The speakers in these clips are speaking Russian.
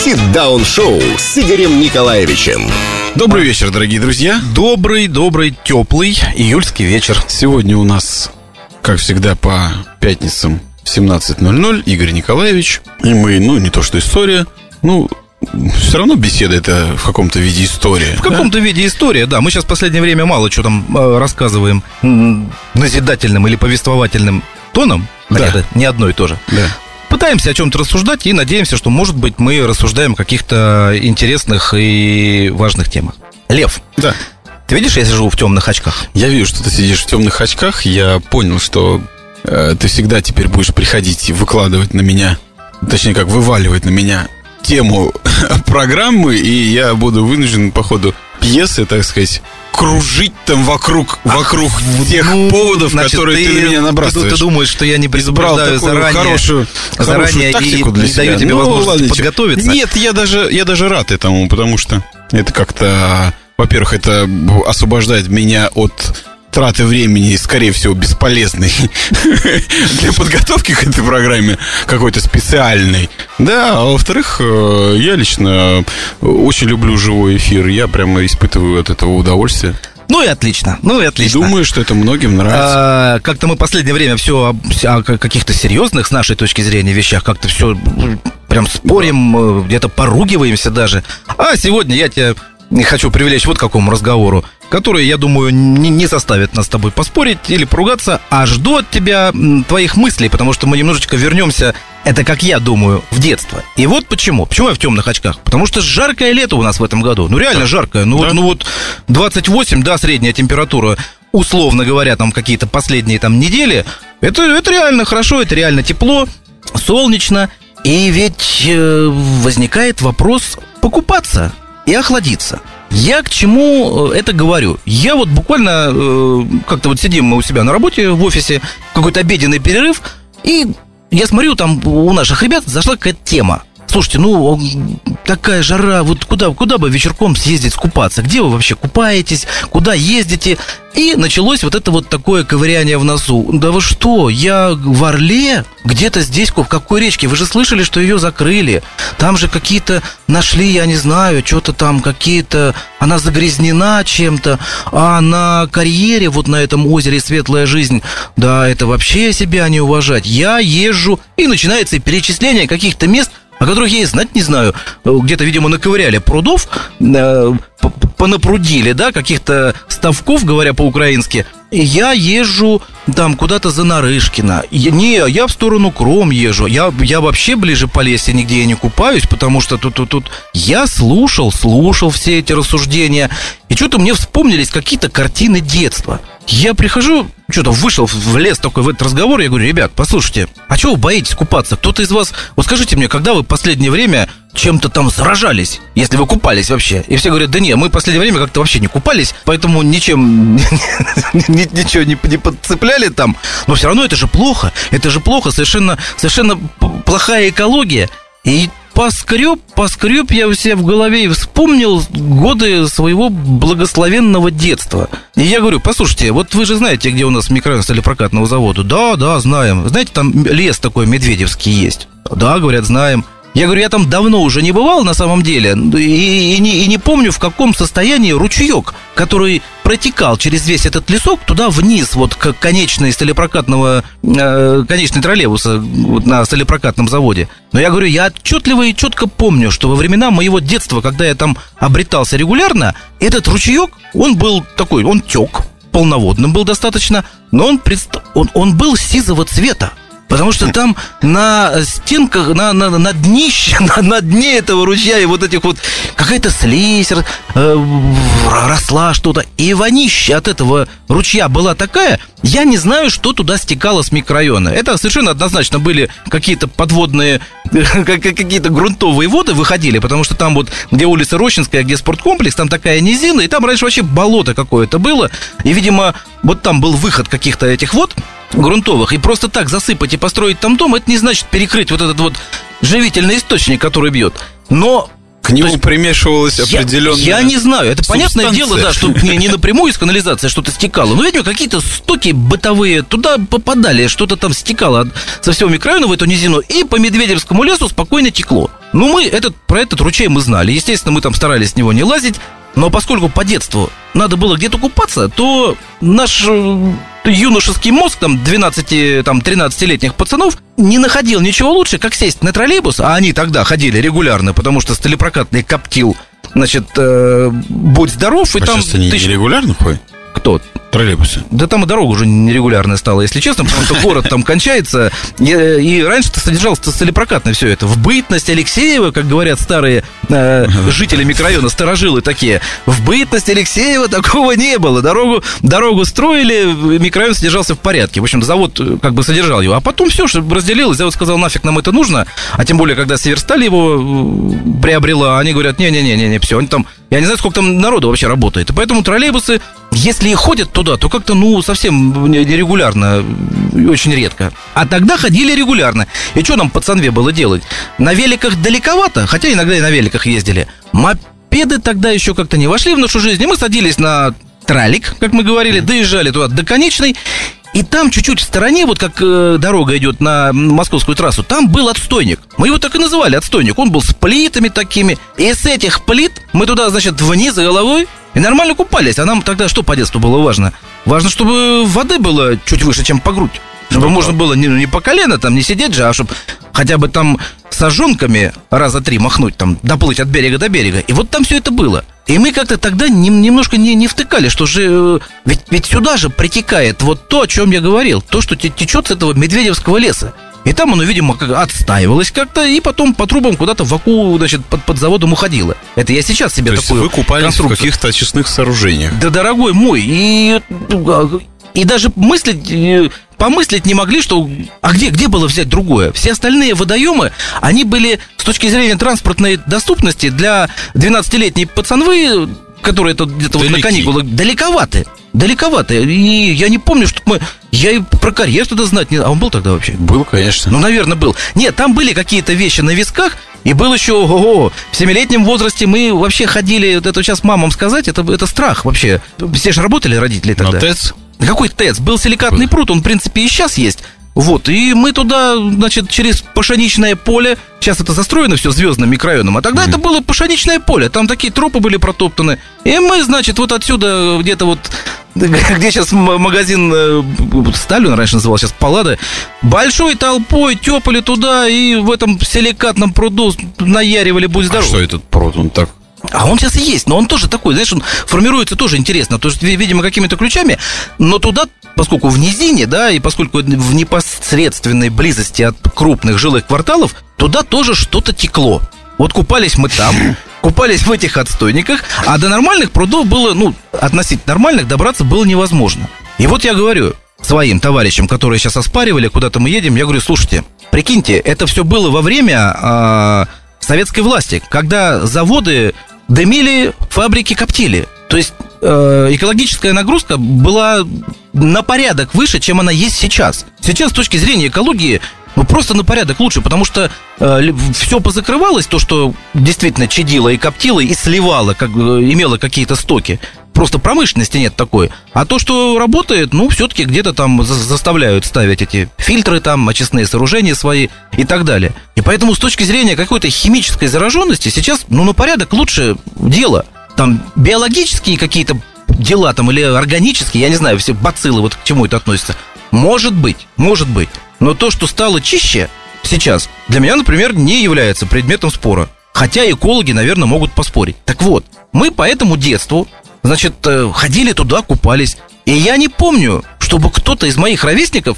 Сит-даун-шоу с Игорем Николаевичем. Добрый вечер, дорогие друзья. Добрый, теплый июльский вечер. Сегодня у нас, как всегда, по пятницам в 17:00 Игорь Николаевич. И мы, не то что история, все равно беседа это в каком-то виде история. В каком-то виде история, да. Мы сейчас в последнее время мало что там рассказываем назидательным или повествовательным тоном. Да. Это не одно и то же. Да. Пытаемся о чем-то рассуждать и надеемся, что, может быть, мы рассуждаем о каких-то интересных и важных темах. Лев, Да. ты видишь, я сижу в темных очках? Я вижу, что ты сидишь в темных очках. Я понял, что ты всегда теперь будешь приходить и выкладывать на меня, точнее, как вываливать на меня тему программы, и я буду вынужден по ходу пьесы, так сказать, кружить там вокруг тех поводов, значит, которые ты на меня набрасываешь. Ты думаешь, что я не предупреждаю хорошую тактику и для не себя. даю тебе возможность ладно, подготовиться? Нет, я даже рад этому, потому что это как-то, во-первых, это освобождает меня от траты времени, скорее всего, бесполезной для подготовки к этой программе, какой-то специальной. Да, а во-вторых, я лично очень люблю живой эфир. Я прямо испытываю от этого удовольствие. Ну и отлично. И думаю, что это многим нравится. Как-то мы в последнее время все о каких-то серьезных, с нашей точки зрения, вещах как-то все прям спорим, где-то поругиваемся даже. А сегодня я тебя хочу привлечь вот к какому разговору, который, я думаю, не составит нас с тобой поспорить или поругаться, а жду от тебя твоих мыслей, потому что мы немножечко вернемся, это, как я думаю, в детство. И вот почему. Почему я в темных очках? Потому что жаркое лето у нас в этом году. Реально жаркое. Вот 28, да, средняя температура, условно говоря, там какие-то последние там недели. Это реально хорошо, это реально тепло, солнечно. И ведь возникает вопрос покупаться и охладиться. Я к чему это говорю? Я вот буквально как-то вот сидим мы у себя на работе в офисе, какой-то обеденный перерыв, и я смотрю, там у наших ребят зашла какая-то тема. Слушайте, такая жара, вот куда бы вечерком съездить скупаться? Где вы вообще купаетесь? Куда ездите? И началось вот это вот такое ковыряние в носу. Да вы что, я в Орле? Где-то здесь, в какой речке? Вы же слышали, что ее закрыли? Там же какие-то нашли, я не знаю, что-то там какие-то... Она загрязнена чем-то. А на карьере, вот на этом озере «Светлая жизнь», да, это вообще себя не уважать. Я езжу, и начинается перечисление каких-то мест, о которых я и знать не знаю. Где-то, видимо, наковыряли прудов, понапрудили, да, каких-то ставков, говоря по-украински. И я езжу там куда-то за Нарышкино. Я в сторону Кром езжу. Я вообще ближе по лесе нигде я не купаюсь, потому что тут я слушал все эти рассуждения. И что-то мне вспомнились какие-то картины детства. Я прихожу, что-то вышел в лес такой в этот разговор, я говорю: ребят, послушайте, а чего вы боитесь купаться? Кто-то из вас, вот скажите мне, когда вы в последнее время чем-то там заражались, если вы купались вообще? И все говорят: да не, мы в последнее время как-то вообще не купались, поэтому ничего не подцепляли там. Но все равно это же плохо, совершенно плохая экология. И поскреб я у себя в голове и вспомнил годы своего благословенного детства. И я говорю: послушайте, вот вы же знаете, где у нас микрорайон сталепрокатного завода? Да, знаем. Знаете, там лес такой медведевский есть? Да, говорят, знаем. Я говорю: я там давно уже не бывал на самом деле, и не помню, в каком состоянии ручеек, который протекал через весь этот лесок туда вниз, вот к конечной троллейбуса вот на сталепрокатном заводе. Но я говорю, я отчетливо и четко помню, что во времена моего детства, когда я там обретался регулярно, этот ручеек, он был такой, он тек, полноводным был достаточно, но он был сизого цвета. Потому что там на стенках, на дне этого ручья и вот этих вот какая-то слизь росла что-то. И вонища от этого ручья была такая, я не знаю, что туда стекало с микрорайона. Это совершенно однозначно были какие-то подводные, какие-то грунтовые воды выходили, потому что там вот, где улица Рощинская, где спорткомплекс, там такая низина, и там раньше вообще болото какое-то было. И, видимо, вот там был выход каких-то этих вод грунтовых, и просто так засыпать и построить там дом, это не значит перекрыть вот этот вот живительный источник, который бьет. Но к нему примешивалась определенная я не знаю, это понятное дело, да, что не напрямую из канализации что-то стекало, но, видимо, какие-то стоки бытовые туда попадали, что-то там стекало со всего микрорайона в эту низину, и по Медведевскому лесу спокойно текло. Ну, про этот ручей мы знали. Естественно, мы там старались с него не лазить. Но поскольку по детству надо было где-то купаться, то наш юношеский мозг, 12-13-летних пацанов, не находил ничего лучше, как сесть на троллейбус, а они тогда ходили регулярно, потому что сталепрокатный коптил, значит, будь здоров, и а там... сейчас они нерегулярно ходят? Кто? Троллейбусы. Да там и дорога уже нерегулярная стала, если честно, потому что город там кончается. И раньше-то содержалось сталепрокатное все это. В бытность Алексеева, как говорят старые жители микрорайона, старожилы такие, в бытность Алексеева такого не было. Дорогу строили, микрорайон содержался в порядке. В общем, завод как бы содержал его. А потом все разделилось, завод сказал, нафиг нам это нужно. А тем более, когда Северсталь его приобрела, они говорят, не-не-не, все, они там... Я не знаю, сколько там народу вообще работает. И поэтому троллейбусы, если и ходят туда, то как-то, совсем нерегулярно, очень редко. А тогда ходили регулярно. И что нам, пацанве, было делать? На великах далековато, хотя иногда и на великах ездили. Мопеды тогда еще как-то не вошли в нашу жизнь. И мы садились на тралик, как мы говорили, доезжали туда до конечной. И там чуть-чуть в стороне, вот как дорога идет на московскую трассу, там был отстойник. Мы его так и называли, отстойник. Он был с плитами такими. И с этих плит мы туда, значит, вниз головой и нормально купались. А нам тогда что по детству было важно? Важно, чтобы воды было чуть выше, чем по грудь. Чтобы можно было не по колено, там, не сидеть же, а чтобы хотя бы там сажонками раза 3 махнуть, там, доплыть от берега до берега. И вот там все это было. И мы как-то тогда немножко не втыкали, что же... Ведь сюда же притекает вот то, о чем я говорил. То, что течет с этого Медведевского леса. И там оно, видимо, отстаивалось как-то, и потом по трубам куда-то в Аку, значит, под заводом уходило. Это я сейчас себе такую вы купались в каких-то очистных сооружениях? Да, дорогой мой, и даже помыслить не могли, что... А где было взять другое? Все остальные водоемы, они были с точки зрения транспортной доступности для 12-летней пацанвы, которые где-то вот на каникулах, далековаты. И я не помню, что я и про карьер тогда знать не... А он был тогда вообще? Был, конечно. Ну, наверное, был. Нет, там были какие-то вещи на висках, и был еще, в 7-летнем возрасте мы вообще ходили, это сейчас мамам сказать, это страх вообще. Все же работали родители тогда. На ТЭЦ? Какой ТЭЦ? Был силикатный пруд, он, в принципе, и сейчас есть. Вот, и мы туда, значит, через пшеничное поле, сейчас это застроено все звездным микрорайоном, а тогда это было пшеничное поле, там такие тропы были протоптаны. И мы, значит, вот отсюда где-то вот, где сейчас магазин Сталь, он раньше называл, сейчас Паллада, большой толпой тёпали туда и в этом силикатном пруду наяривали, будь здоров. А что этот пруд, он так... А он сейчас и есть, но он тоже такой, знаешь, он формируется тоже интересно, то есть, видимо, какими-то ключами, но туда, поскольку в низине, да, и поскольку в непосредственной близости от крупных жилых кварталов, туда тоже что-то текло. Вот купались мы там, купались в этих отстойниках, а до нормальных прудов было, относительно нормальных, добраться было невозможно. И вот я говорю своим товарищам, которые сейчас оспаривали, куда-то мы едем, я говорю, слушайте, прикиньте, это все было во время советской власти, когда заводы дымили, фабрики коптили. То есть экологическая нагрузка была на порядок выше, чем она есть сейчас. Сейчас с точки зрения экологии просто на порядок лучше, потому что все позакрывалось, то, что действительно чадило и коптило, и сливало, имело какие-то стоки. Просто промышленности нет такой. А то, что работает, все-таки где-то там заставляют ставить эти фильтры, там, очистные сооружения свои и так далее. И поэтому с точки зрения какой-то химической зараженности сейчас, на порядок лучше дело. Там биологические какие-то дела там или органические, я не знаю, все бациллы, вот к чему это относится. Может быть. Но то, что стало чище сейчас, для меня, например, не является предметом спора. Хотя экологи, наверное, могут поспорить. Так вот, мы по этому детству, значит, ходили туда, купались. И я не помню, чтобы кто-то из моих ровесников,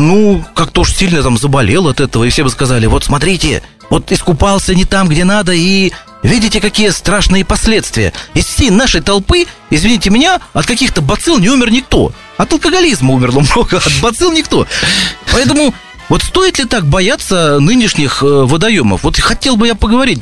как-то уж сильно там заболел от этого. И все бы сказали, вот смотрите, вот искупался не там, где надо, и видите, какие страшные последствия. Из всей нашей толпы, извините меня, от каких-то бацилл не умер никто. От алкоголизма умерло много, от бацилл никто. Поэтому... Вот стоит ли так бояться нынешних водоемов? Вот хотел бы я поговорить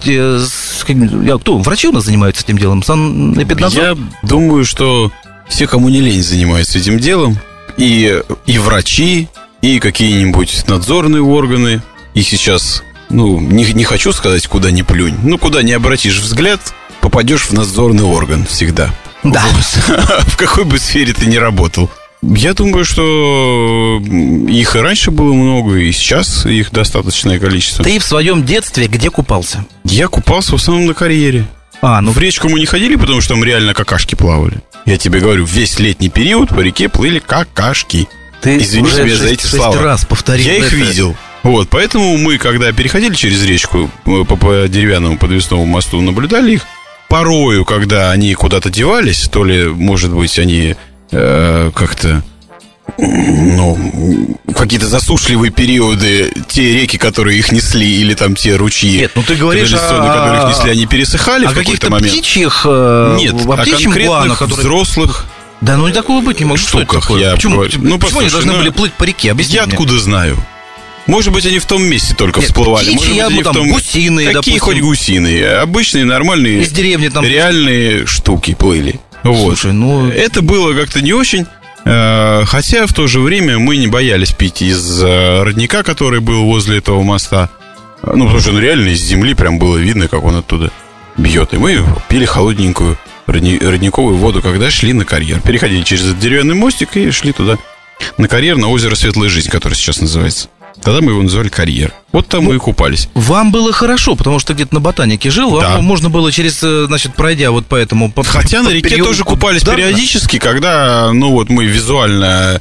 кто? Врачи у нас занимаются этим делом? Санэпиднадзор? Я думаю, что все, кому не лень, занимаются этим делом. И врачи, и какие-нибудь надзорные органы. И сейчас, не хочу сказать, куда ни плюнь. Куда ни обратишь взгляд, попадешь в надзорный орган всегда. Да. В какой бы сфере ты ни работал. Я думаю, что их и раньше было много, и сейчас их достаточное количество. Ты в своем детстве где купался? Я купался в основном на карьере. В речку мы не ходили, потому что там реально какашки плавали. Я тебе говорю, весь летний период по реке плыли какашки. Ты извини уже меня за эти слова. 6 раз повторил. Я их видел. Вот, поэтому мы, когда переходили через речку по деревянному подвесному мосту, наблюдали их. Порою, когда они куда-то девались, то ли, может быть, они как-то, какие-то засушливые периоды, те реки, которые их несли, или там те ручьи. Нет, ты говоришь которые их несли, они пересыхали в какой-то момент. Птичьих, нет, о конкретных взрослых. Да, такого быть не может. Штуках. Почему они должны были плыть по реке? Я откуда знаю? Может быть, они в том месте только всплывали. Птичьи, может быть, они гусиные, какие допустим. хоть гусиные? Обычные, нормальные, из деревни там реальные штуки плыли. Слушай, это было как-то не очень. Хотя в то же время мы не боялись пить из родника, который был возле этого моста. Потому что реально из земли прям было видно, как он оттуда бьет. И мы пили холодненькую родниковую воду, когда шли на карьер. Переходили через этот деревянный мостик и шли туда, на карьер, на озеро Светлая Жизнь, которое сейчас называется. Тогда мы его называли карьер. Вот там мы и купались. Вам было хорошо, потому что где-то на Ботанике жил. Вам можно было пройдя вот по этому... Хотя на реке тоже купались периодически, когда, мы визуально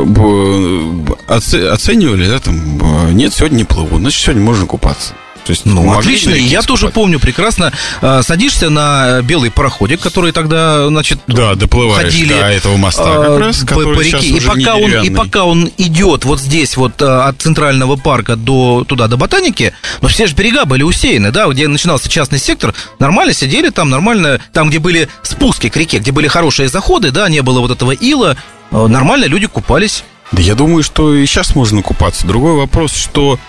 оценивали, нет, сегодня не плыву, значит, сегодня можно купаться. То есть, отлично, и я тоже помню прекрасно. Садишься на белый пароходик, который тогда, доплываешь ходили, до этого моста как раз, по реке, и пока он идет вот здесь вот от Центрального парка до Ботаники, но все же берега были усеяны, где начинался частный сектор, нормально сидели там, нормально, там, где были спуски к реке, где были хорошие заходы, не было вот этого ила, нормально люди купались. Да я думаю, что и сейчас можно купаться. Другой вопрос, что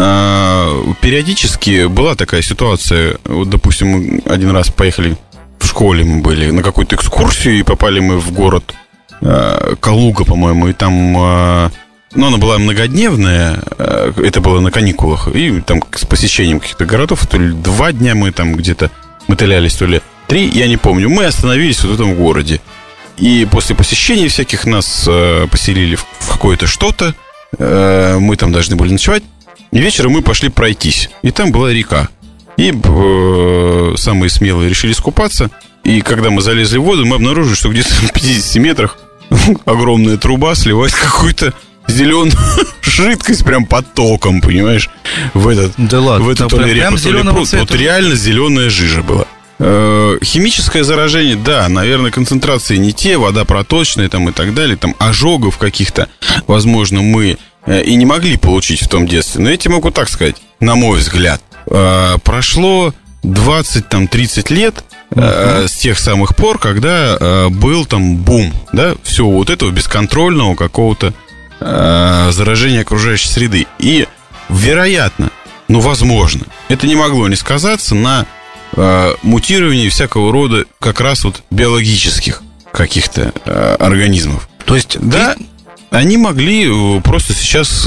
периодически была такая ситуация. Вот, допустим, мы один раз поехали в школе, мы были на какую-то экскурсию, и попали мы в город Калуга, по-моему, и там, она была многодневная, это было на каникулах, и там с посещением каких-то городов, то ли 2 дня мы там где-то мотылялись, то ли 3, я не помню. Мы остановились вот в этом городе, и после посещений всяких нас поселили в какое-то что-то, мы там должны были ночевать. И вечером мы пошли пройтись. И там была река. И самые смелые решили искупаться. И когда мы залезли в воду, мы обнаружили, что где-то в 50 метрах огромная труба сливает какую-то зеленую жидкость прям потоком, понимаешь? В этот то ли реку, то ли пруд. Вот реально зеленая жижа была. Химическое заражение, наверное, концентрации не те, вода проточная там и так далее, там ожогов каких-то, возможно, мы и не могли получить в том детстве. Но я тебе могу так сказать, на мой взгляд, прошло 20-30 лет с тех самых пор, когда был там бум, всего вот этого бесконтрольного какого-то заражения окружающей среды. И, вероятно, возможно, это не могло не сказаться на мутировании всякого рода как раз вот биологических каких-то организмов. То есть, они могли просто сейчас,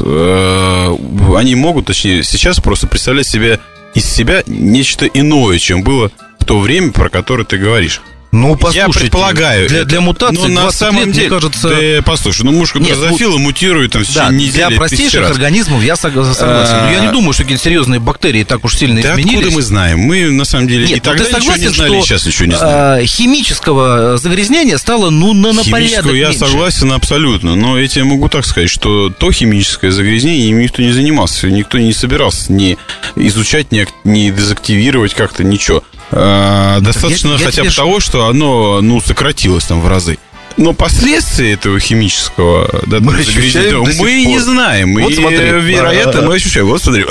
сейчас просто представлять из себя нечто иное, чем было в то время, про которое ты говоришь. Я предполагаю. Для мутации на самом деле, мне кажется... послушай, мушка дрозофила мутирует там в течение недели. Для простейших организмов я согласен. Но я не думаю, что какие-то серьезные бактерии так уж сильно изменились. Откуда мы знаем? Мы, на самом деле, и тогда ничего не знали, и сейчас ничего не знаем. Химического загрязнения стало, на порядок меньше. Я согласен абсолютно. Но я тебе могу так сказать, что то химическое загрязнение им никто не занимался. Никто не собирался ни изучать, ни дезактивировать как-то, ничего. Достаточно хотя бы того, что оно, сократилось там в разы. Но последствия этого химического загрязнения мы не знаем. Вот смотри. Вероятно, мы ощущаем. Вот смотри.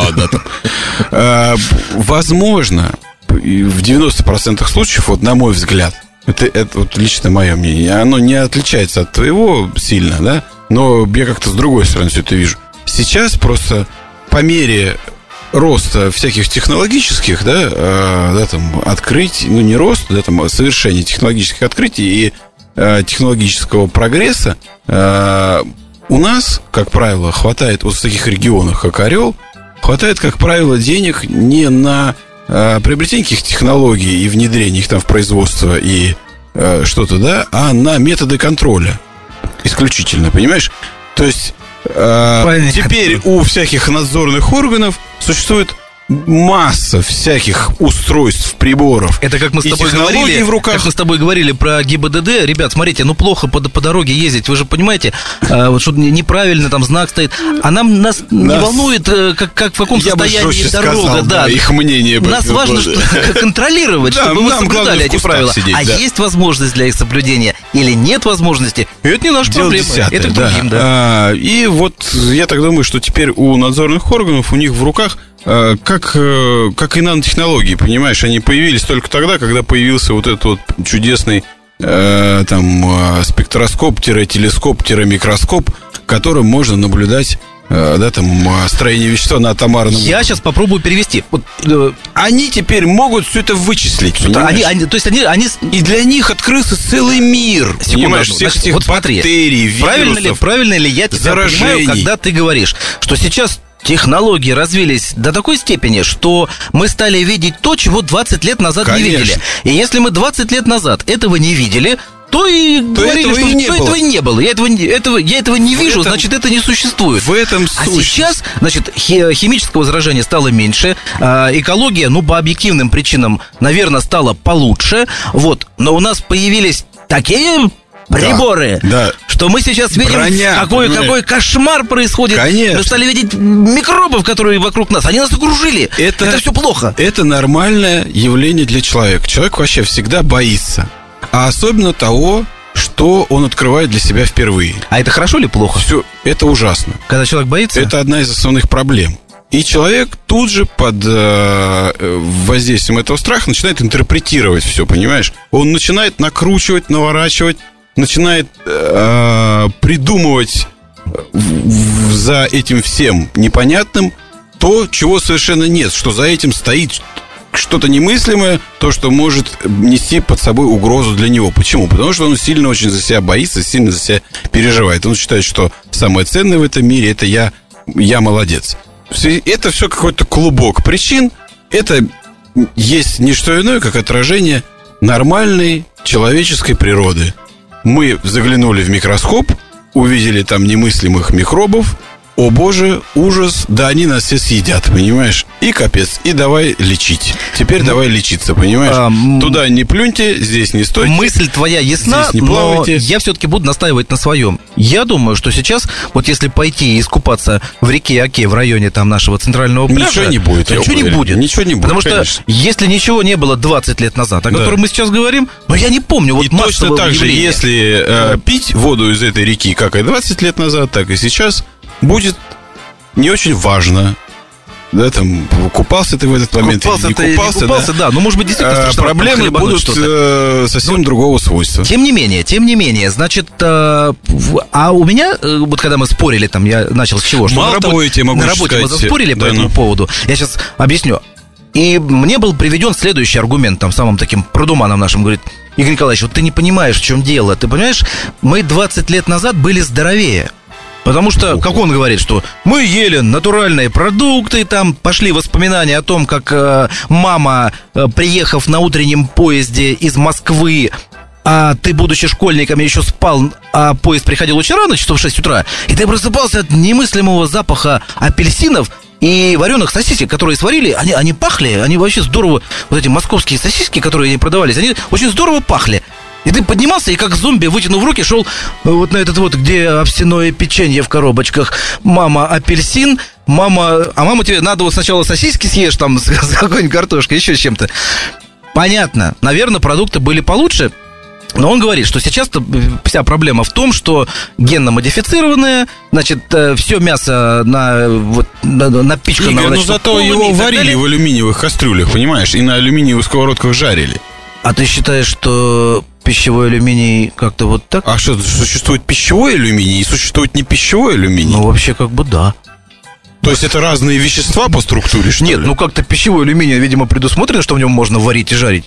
Возможно, в 90% случаев, вот на мой взгляд, это вот лично мое мнение, оно не отличается от твоего сильно, но я как-то с другой стороны все это вижу. Сейчас просто по мере роста всяких технологических, открытий, не роста, совершения технологических открытий и технологического прогресса, у нас, как правило, хватает вот в таких регионах, как Орел, хватает, как правило, денег не на приобретение каких-то технологий и внедрение их там в производство и что-то, а на методы контроля. исключительно, понимаешь? То есть теперь у всяких надзорных органов существует масса всяких устройств, приборов. Это как мы с тобой говорили, в руках. Как мы с тобой говорили про ГИБДД. Ребят, смотрите, ну плохо по дороге ездить. Вы же понимаете, вот что неправильно там знак стоит. А нас не волнует, как в каком состоянии дорога. Сказал, да, их мнение. Нас важно контролировать, чтобы вы соблюдали эти правила. Есть возможность для их соблюдения или нет возможности, это не наша проблема. Это к другим, да. И вот я так думаю, что теперь у надзорных органов, у них в руках как и нанотехнологии, понимаешь, они появились только тогда, когда появился вот этот вот чудесный спектроскоп-телескоп-микроскоп, которым можно наблюдать строение вещества на атомарном уровне. Я сейчас попробую перевести. Они теперь могут все это вычислить. То есть они... И для них открылся целый мир. Понимаешь, всех этих бактерий, вирусов, правильно ли я тебя понимаю, когда ты говоришь, что сейчас технологии развились до такой степени, что мы стали видеть то, чего 20 лет назад не видели. И если мы 20 лет назад этого не видели, то говорили, что этого и не было. Я этого не вижу, значит, это не существует. В этом сущность. А сейчас, значит, химического заражения стало меньше, экология, по объективным причинам, наверное, стала получше. Вот. Но у нас появились такие приборы, что мы сейчас видим, какой кошмар происходит. Конечно. Мы стали видеть микробов, которые вокруг нас. Они нас окружили. Это все плохо. Это нормальное явление для человека. Человек вообще всегда боится. А особенно того, что он открывает для себя впервые. А это хорошо или плохо? Все, это ужасно. Когда человек боится? Это одна из основных проблем. И человек тут же под воздействием этого страха начинает интерпретировать все, понимаешь? Он начинает накручивать, наворачивать, начинает придумывать за этим всем непонятным то, чего совершенно нет, что за этим стоит что-то немыслимое, то, что может нести под собой угрозу для него. Почему? Потому что он сильно очень за себя боится, сильно за себя переживает. Он считает, что самое ценное в этом мире — это я молодец. Это все какой-то клубок причин. Это есть не что иное, как отражение нормальной человеческой природы. Мы заглянули в микроскоп, увидели там немыслимых микробов. О боже, ужас, да они нас все съедят, понимаешь? И капец, и давай лечить. Теперь давай лечиться, понимаешь? Туда не плюньте, здесь не стойте. Мысль твоя ясна, здесь не плавайте. Но я все-таки буду настаивать на своем. Я думаю, что сейчас, вот если пойти и искупаться в реке Оке в районе там нашего центрального пляжа, ничего не будет. Ничего не будет. Потому что если ничего не было 20 лет назад, о котором мы сейчас говорим, но я не помню вот массового точно так же, если пить воду из этой реки, как и 20 лет назад, так и сейчас, будет не очень важно. Да, там, купался ты в этот момент или не купался, да. Ну, может быть, действительно проблемы будут совсем другого свойства. Тем не менее, значит, а у меня, вот когда мы спорили, там, я начал с чего? Мало того, я тебе могу сказать. На работе мы заспорили по этому поводу. Я сейчас объясню. И мне был приведен следующий аргумент, там, самым таким продуманом нашим, говорит: Игорь Николаевич, вот ты не понимаешь, в чем дело. Ты понимаешь, мы 20 лет назад были здоровее. Потому что, как он говорит, что мы ели натуральные продукты, там пошли воспоминания о том, как мама, приехав на утреннем поезде из Москвы, а ты, будучи школьником, еще спал, а поезд приходил очень рано, часов в 6 утра, и ты просыпался от немыслимого запаха апельсинов и вареных сосисек, которые сварили. Они пахли, они вообще здорово, вот эти московские сосиски, которые продавались, они очень здорово пахли. И ты поднимался и как зомби, вытянув руки, шел вот на этот вот, где овсяное печенье в коробочках. Мама апельсин, а мама тебе надо вот сначала сосиски съешь там с какой-нибудь картошкой, еще с чем-то. Понятно, наверное, продукты были получше. Но он говорит, что сейчас-то вся проблема в том, что генно-модифицированное, значит, все мясо напичкано... Игорь, но зато его варили в алюминиевых кастрюлях, понимаешь, и на алюминиевых сковородках жарили. А ты считаешь, что пищевой алюминий как-то вот так? А что, существует пищевой алюминий и существует не пищевой алюминий? Ну, вообще, как бы да. То есть это разные вещества по структуре, что ли? Нет, как-то пищевой алюминий, видимо, предусмотрено, что в нем можно варить и жарить.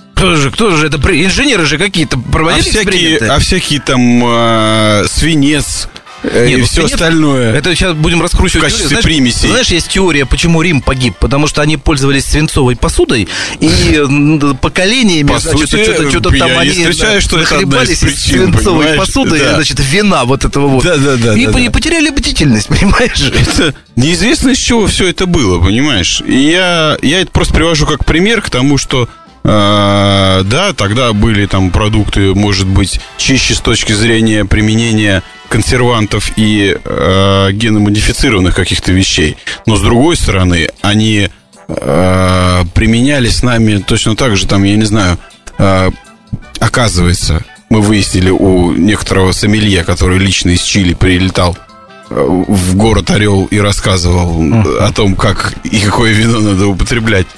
Кто же это? Инженеры же какие-то проводили эксперименты? Всякие там свинец, и все остальное. Это сейчас будем раскручивать в качестве примесей. Знаешь, есть теория, почему Рим погиб. Потому что они пользовались свинцовой посудой, и поколениями, по значит, сути, что-то там они нахлебались из свинцовой посуды, да. Значит, вина вот этого вот. И потеряли бдительность, понимаешь? Это неизвестно, из чего все это было, понимаешь? И я это просто привожу как пример к тому, что да, тогда были там продукты, может быть, чище с точки зрения применения консервантов и геномодифицированных каких-то вещей. Но с другой стороны, они применялись нами точно так же, там, я не знаю, оказывается, мы выяснили у некоторого сомелье, который лично из Чили прилетал в город Орел и рассказывал о том, как и какое вино надо употреблять,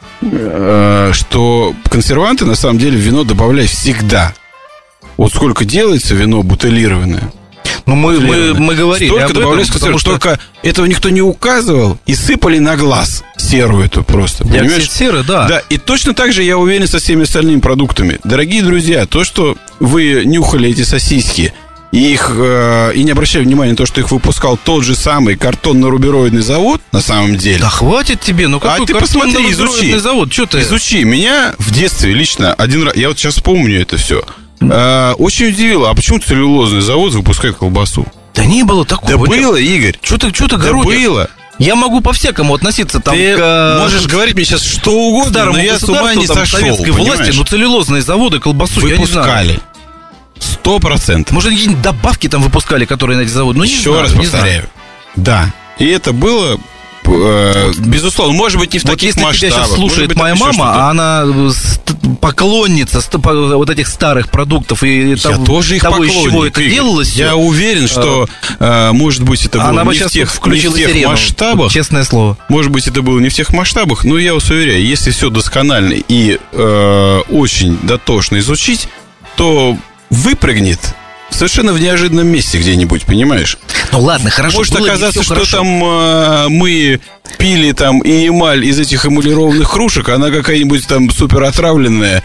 что консерванты на самом деле в вино добавляют всегда. Вот сколько делается вино бутылированное. Ну, мы говорили столько об этом, добавляется, потому что только этого никто не указывал, и сыпали на глаз серу эту просто. Диоксид серы, да. Да, и точно так же я уверен со всеми остальными продуктами. Дорогие друзья, то, что вы нюхали эти сосиски, и не обращали внимания на то, что их выпускал тот же самый картонно-рубероидный завод, на самом деле. Да хватит тебе, ну какой ты посмотри, изучи. Завод, что ты? Изучи. Меня в детстве лично один раз, я вот сейчас помню это все, очень удивило, а почему целлюлозный завод выпускает колбасу? Да не было такого. Да было, Игорь. Что ты городишь? Да было. Я могу по-всякому относиться там ты можешь говорить мне сейчас что угодно, но я с ума не сошел, советской власти, но целлюлозные заводы, колбасу выпускали. 100%. Может, какие-нибудь добавки там выпускали, которые на эти заводы? Ну, еще раз повторяю. Да. И это было, безусловно, может быть, не в таких масштабах. Если тебя сейчас слушает моя мама, она поклонница вот этих старых продуктов и того, из чего это делалось. Я уверен, что, может быть, это было не в тех масштабах. Честное слово. Может быть, это было не в тех масштабах, но я вас уверяю, если все досконально и очень дотошно изучить, то выпрыгнет совершенно в неожиданном месте где-нибудь, понимаешь? Ну ладно, хорошо. Может оказаться, что там мы пили там и эмаль из этих эмалированных кружек, она какая-нибудь там супер отравленная,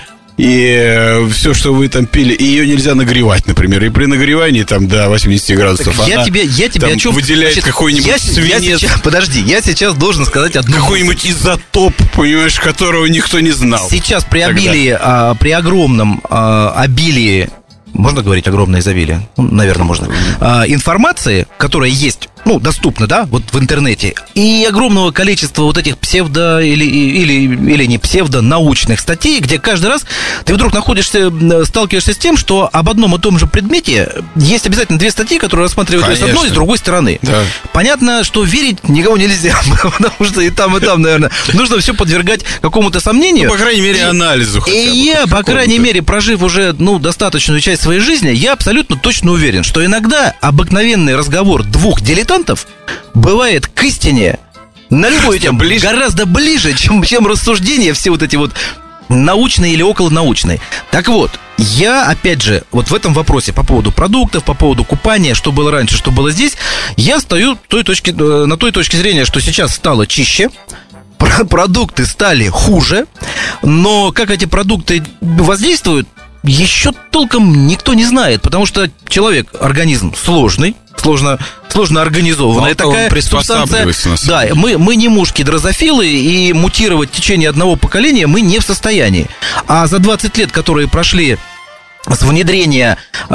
и все, что вы там пили, и ее нельзя нагревать, например. И при нагревании там до 80 градусов я тебе о чем выделяет какой-нибудь свинец. Подожди, я сейчас должен сказать одну. Какой-нибудь изотоп, понимаешь, которого никто не знал. Сейчас при обилии, при огромном обилии, можно говорить огромное изобилие? Ну, наверное, можно. Информации, которая есть, доступна, да, вот в интернете, и огромного количества вот этих псевдо или не псевдонаучных статей, где каждый раз ты вдруг сталкиваешься с тем, что об одном и том же предмете есть обязательно две статьи, которые рассматривают с одной и с другой стороны. Да. Понятно, что верить никому нельзя, потому что и там, наверное, нужно все подвергать какому-то сомнению. По крайней мере, анализу. И я, по крайней мере, прожив уже, достаточную часть своей жизни, я абсолютно точно уверен, что иногда обыкновенный разговор двух дилетантов бывает к истине на любую тему гораздо ближе, чем рассуждения все вот эти вот научные или околонаучные. Так вот, я, опять же, вот в этом вопросе по поводу продуктов, по поводу купания, что было раньше, что было здесь, я стою на той точке зрения, что сейчас стало чище, продукты стали хуже, но как эти продукты воздействуют, еще толком никто не знает, потому что человек, организм сложный, сложно организованная такая субстанция. Да, мы не мушки-дрозофилы, и мутировать в течение одного поколения мы не в состоянии. А за 20 лет, которые прошли с внедрения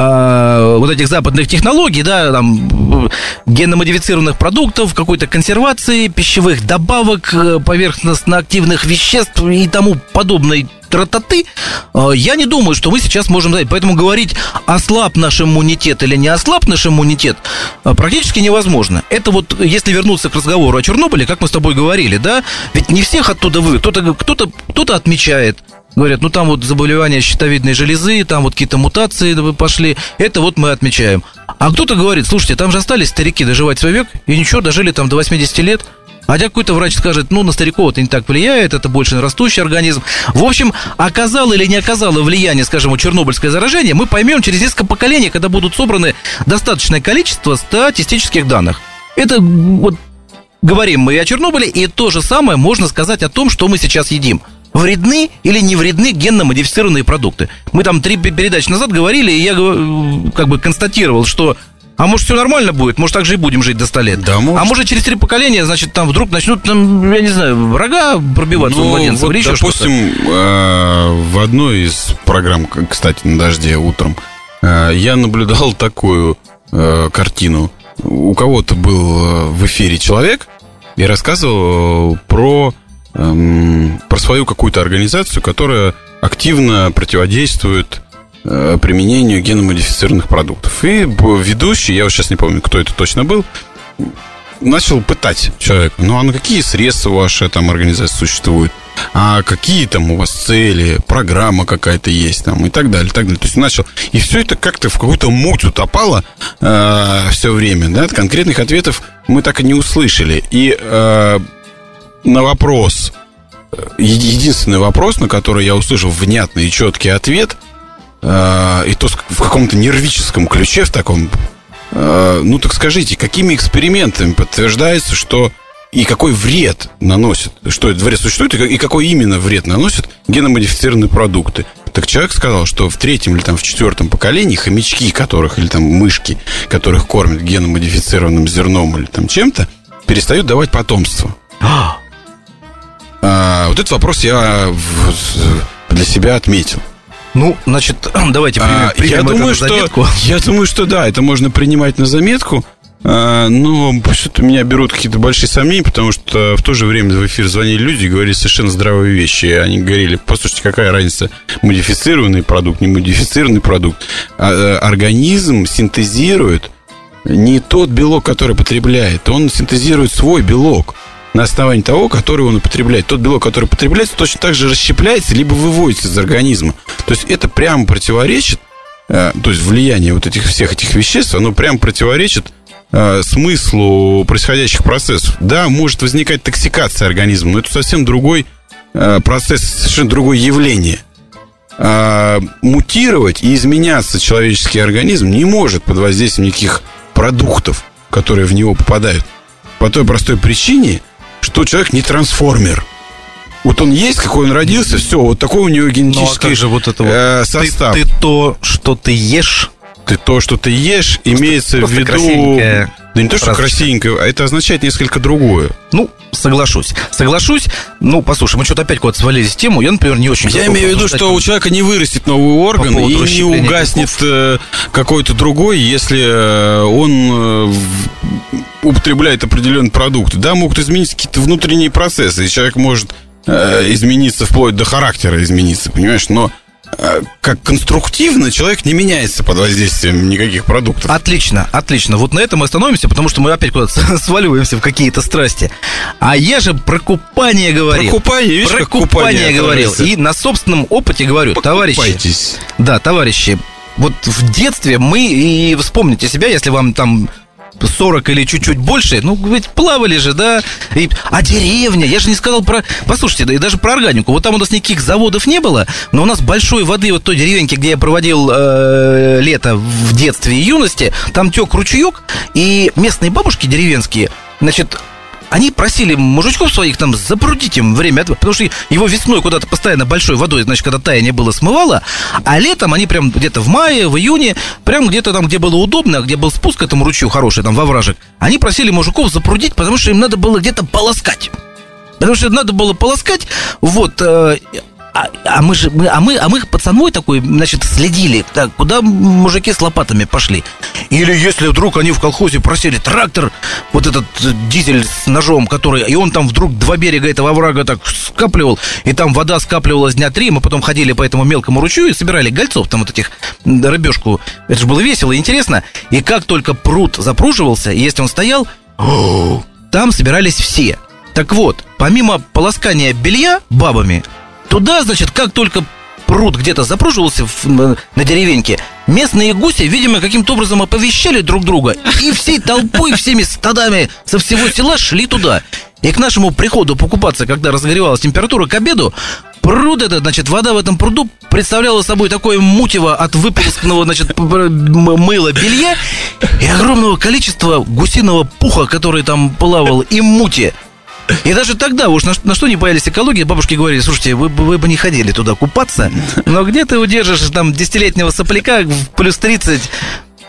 вот этих западных технологий, да, там, генно-модифицированных продуктов, какой-то консервации, пищевых добавок, поверхностно-активных веществ и тому подобной тра-та-ты, я не думаю, что мы сейчас можем дать. Поэтому говорить, ослаб наш иммунитет или не ослаб наш иммунитет, практически невозможно. Это вот, если вернуться к разговору о Чернобыле, как мы с тобой говорили, да, ведь не всех оттуда кто-то отмечает. Говорят, там вот заболевания щитовидной железы, там вот какие-то мутации пошли, это вот мы отмечаем. А кто-то говорит, слушайте, там же остались старики доживать свой век, и ничего, дожили там до 80 лет. А какой-то врач скажет, на стариков это не так влияет, это больше на растущий организм. В общем, оказало или не оказало влияние, скажем, чернобыльское заражение, мы поймем через несколько поколений, когда будут собраны достаточное количество статистических данных. Это вот говорим мы о Чернобыле, и то же самое можно сказать о том, что мы сейчас едим. Вредны или не вредны генно-модифицированные продукты. Мы там 3 передачи назад говорили, и я как бы констатировал, что А может, все нормально будет? Может, так же и будем жить до 100 лет? Да, может. А может, через 3 поколения, значит, там вдруг начнут, там, я не знаю, рога пробиваться у младенцев вот, или еще допустим, в одной из программ, кстати, на «Дожде» утром, я наблюдал такую картину. У кого-то был в эфире человек и рассказывал про свою какую-то организацию, которая активно противодействует применению геномодифицированных продуктов. И ведущий, я вот сейчас не помню, кто это точно был, начал пытать человека. Ну, а на какие средства ваша там организация существует? А какие там у вас цели? Программа какая-то есть там и так далее, и так далее. То есть начал... И все это как-то в какую-то муть утопало все время, да? Конкретных ответов мы так и не услышали. И на вопрос, единственный вопрос, на который я услышал внятный и четкий ответ, и то в каком-то нервическом ключе, в таком, ну так скажите, какими экспериментами подтверждается, что и какой вред наносит, что этот вред существует, и какой именно вред наносят геномодифицированные продукты. Так человек сказал, что в 3-м или там в 4-м поколении хомячки, которых, или там мышки, которых кормят геномодифицированным зерном или там чем-то, перестают давать потомство. Вот этот вопрос я для себя отметил. Ну, значит, давайте примем это на заметку. Я думаю, что да, это можно принимать на заметку. Но что-то меня берут какие-то большие сомнения, потому что в то же время в эфир звонили люди и говорили совершенно здравые вещи. Они говорили, послушайте, какая разница, модифицированный продукт, не модифицированный продукт. Организм синтезирует не тот белок, который потребляет, он синтезирует свой белок на основании того, который он употребляет. Тот белок, который потребляется, точно так же расщепляется, либо выводится из организма. То есть это прямо противоречит, то есть влияние вот всех этих веществ, оно прямо противоречит смыслу происходящих процессов. Да, может возникать токсикация организма, но это совсем другой процесс, совершенно другое явление. Мутировать и изменяться человеческий организм не может под воздействием никаких продуктов, которые в него попадают. По той простой причине, что человек не трансформер. Вот он есть, какой он родился, все, вот такой у него генетический состав. Ты то, что ты ешь. Ты то, что ты ешь, просто, имеется в виду... Да не то, что красивенькое, а это означает несколько другое. Ну, соглашусь. Ну, послушай, мы что-то опять куда-то свалились в тему. Я, например, не очень... Я имею в виду, что у человека не вырастет новый орган и не угаснет какой-то другой, если он употребляет определенный продукт. Да, могут измениться какие-то внутренние процессы, и человек может измениться вплоть до характера измениться, понимаешь? Но как конструктивно человек не меняется под воздействием никаких продуктов. Отлично. Вот на этом мы остановимся, потому что мы опять куда-то сваливаемся в какие-то страсти. А я же про купание говорил. Про купание говорил. И на собственном опыте говорю, товарищи. Да, товарищи, вот в детстве мы, и вспомните себя, если вам там 40 или чуть-чуть больше, ну, ведь плавали же, да? А деревня, я же не сказал про... Послушайте, да и даже про органику. Вот там у нас никаких заводов не было, но у нас большой воды вот в той деревеньке, где я проводил лето в детстве и юности, там тек ручеек, и местные бабушки деревенские, значит... Они просили мужичков своих там запрудить им время, потому что его весной куда-то постоянно большой водой, значит, когда таяние было, смывало, а летом они прям где-то в мае, в июне, прям где-то там, где было удобно, где был спуск к этому ручью хороший, там, во вражек, они просили мужиков запрудить, потому что им надо было где-то полоскать. Потому что надо было полоскать, вот... А мы пацаной такой, значит, следили, так, куда мужики с лопатами пошли. Или если вдруг они в колхозе просили трактор, вот этот дизель с ножом, который, и он там вдруг 2 берега этого оврага так скапливал, и там вода скапливалась дня 3, мы потом ходили по этому мелкому ручью и собирали гольцов, там вот этих, рыбешку. Это же было весело и интересно. И как только пруд запруживался, и если он стоял, там собирались все. Так вот, помимо полоскания белья бабами, туда, значит, как только пруд где-то запруживался на деревеньке, местные гуси, видимо, каким-то образом оповещали друг друга, и всей толпой, всеми стадами со всего села шли туда. И к нашему приходу покупаться, когда разогревалась температура, к обеду, пруд этот, значит, вода в этом пруду представляла собой такое мутево от выполосканного, значит, мыла белья и огромного количества гусиного пуха, который там плавал, и мути. И даже тогда уж на что не боялись экологии, бабушки говорили: слушайте, вы бы не ходили туда купаться, но где ты удержишь там 10-летнего сопляка в плюс 30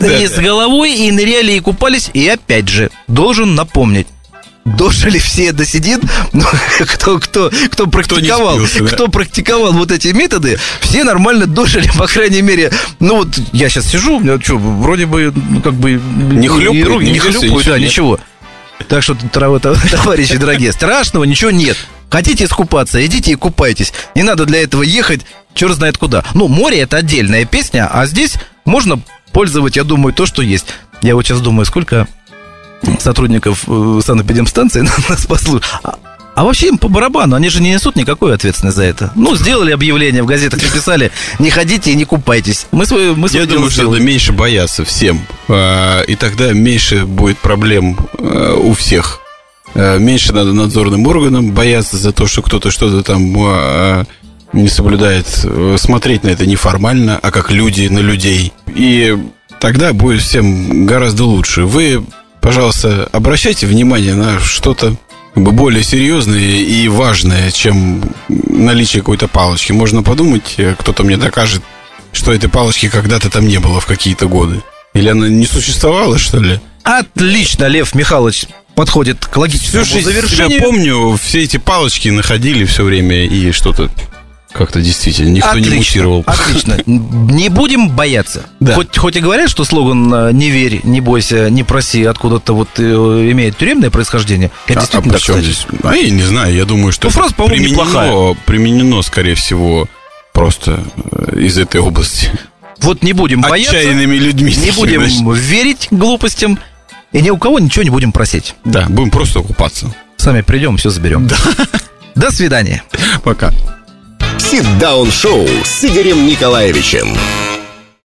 И с головой, и ныряли, и купались. И опять же, должен напомнить, дожили все до седин, кто практиковал, кто практиковал вот эти методы, все нормально дожили, по крайней мере. Ну вот я сейчас сижу, вроде бы, не хлюпают, да, ничего. Так что, товарищи дорогие, страшного ничего нет. Хотите искупаться, идите и купайтесь. Не надо для этого ехать черт знает куда. Ну, море — это отдельная песня, а здесь можно пользовать, я думаю, то, что есть. Я вот сейчас думаю, сколько сотрудников санэпидемстанции нас послушают. А вообще им по барабану, они же не несут никакой ответственности за это. Ну, сделали объявление в газетах, написали: не ходите и не купайтесь. Я думаю, что надо меньше бояться всем. И тогда меньше будет проблем у всех. Меньше надо надзорным органам бояться за то, что кто-то что-то там не соблюдает. Смотреть на это не формально, а как люди на людей. И тогда будет всем гораздо лучше. Вы, пожалуйста, обращайте внимание на что-то более серьезное и важное, чем наличие какой-то палочки. Можно подумать, кто-то мне докажет, что этой палочки когда-то там не было в какие-то годы. Или она не существовала, что ли? Отлично, Лев Михайлович подходит к логическому завершению. Я помню, все эти палочки находили все время, и что-то как-то действительно никто не мутировал. Отлично. Не будем бояться. Да. Хоть и говорят, что слоган «не верь, не бойся, не проси» откуда-то вот имеет тюремное происхождение. Это действительно так, кстати. Здесь? Я не знаю, я думаю, что фраза, по-моему, применено, скорее всего, просто из этой области. Вот не будем бояться. Отчаянными людьми. Не будем верить глупостям. И ни у кого ничего не будем просить. Да, будем просто купаться. Сами придем, все заберем. Да. До свидания. Пока. Sit-даун-шоу с Игорем Николаевичем.